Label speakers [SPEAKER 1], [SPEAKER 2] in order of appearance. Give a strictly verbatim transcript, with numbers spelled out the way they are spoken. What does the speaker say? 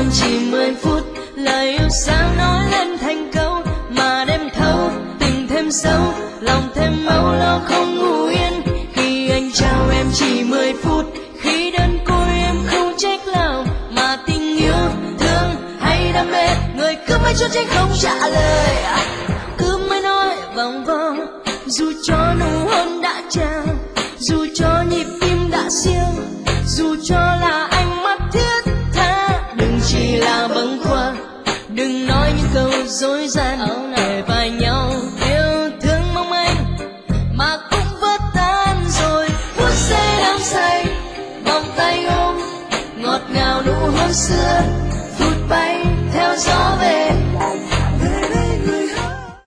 [SPEAKER 1] em chỉ mười phút, lời yêu sao nói lên thành câu mà đêm thâu tình thêm sâu, lòng thêm âu lo không ngủ yên. Khi anh chào em chỉ mười phút, khi đơn côi em không trách lòng, mà tình yêu thương hay đam mê người cứ mãi trốn tránh không trả lời, cứ mãi nói vòng vòng. Dù cho nụ hôn đã trao, dù cho nhịp tim đã siêu, dù cho là ánh mắt thiết tha, đừng chỉ là bâng khuâng, đừng nói những câu dối gian để vai nhau yêu thương mong manh mà cũng vỡ tan rồi. Phút giây đắm say, vòng tay ôm ngọt ngào nụ hôn xưa, phút bay theo gió về.